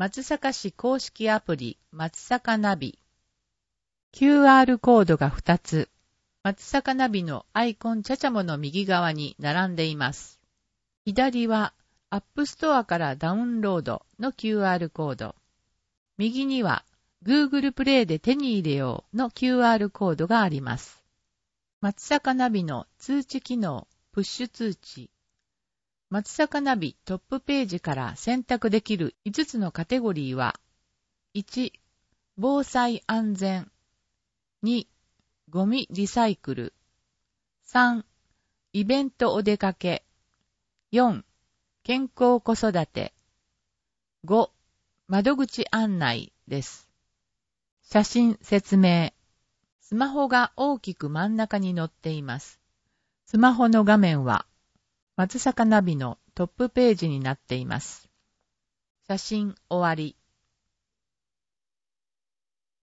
松阪市公式アプリ松阪ナビ。QR コードが2つ。松阪ナビのアイコンチャチャモの右側に並んでいます。左はアップストアからダウンロードの QR コード。右には Google プレイで手に入れようの QR コードがあります。松阪ナビの通知機能、プッシュ通知。松阪ナビトップページから選択できる5つのカテゴリーは、1、防災安全。2、ゴミリサイクル。3、イベントお出かけ。4、健康子育て。5、窓口案内です。写真説明。スマホが大きく真ん中に載っています。スマホの画面は松阪ナビのトップページになっています。写真終わり。